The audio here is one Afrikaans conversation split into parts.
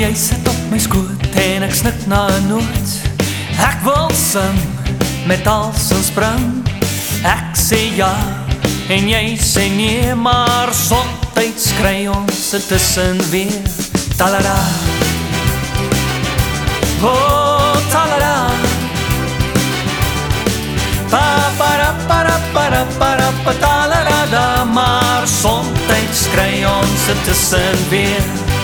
jy sit op my skoot en ek snik na 'n noot. Ek wil sing met als en spring. Ek sê ja en jy sê nee, maar somtyds kry ons intussen weer. Talada, oh talada, pa para para para para pa talada, maar somtyds kry ons intussen weer.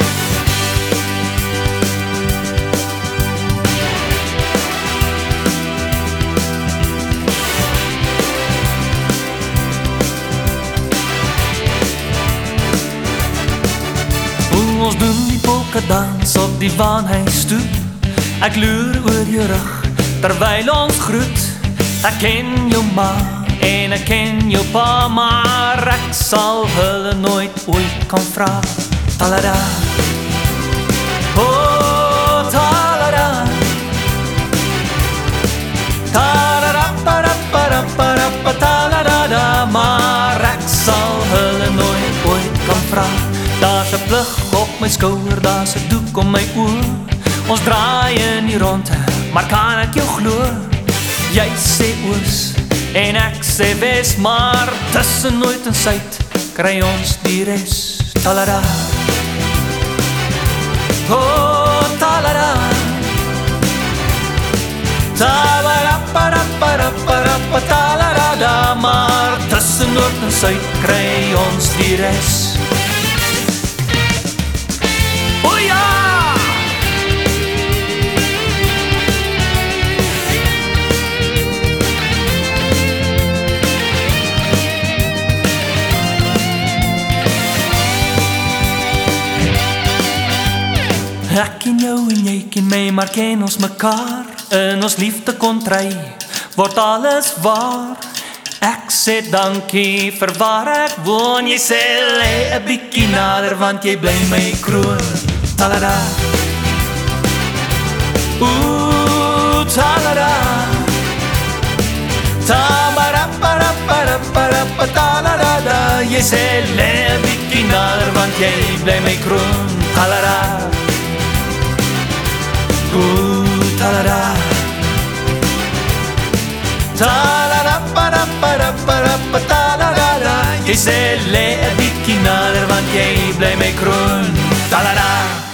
Ons doen die polkadans op die waanhuis toe. Ek loer oor jou rug terwyl ons groet. Ek ken jou ma en ek ken jou pa, maar ek sal hulle nooit ooit kan vra. Talada, oh talada, talada para para para pa talada, maar ek sal hulle nooit ooit kan vra. Daar's 'n plug op my skouer, daar's 'n doek om my oor. Ons draai in die ronde, maar kan ek jou glo? Jy sê oos en ek sê wes, maar tussen noord en suid kry ons die res. Talada, oh talada, talada para para para pa talada, maar tussen noord en suid kry ons die res. Ek ken jou en jy ken my, maar ken ons mekaar. In ons liefde kontry word alles waar. Ek sê dankie vir waar ek woon. Jy sê lê 'n bietjie nader, want jy bly my kroon. Talada, ooh talada, tabara para para para pa talada. Jy sê lê 'n bietjie nader, want jy bly my kroon. Talada, talada, talada para para para pa talada. Jy sê lê 'n bietjie nader, want jy bly my kroon. Talada.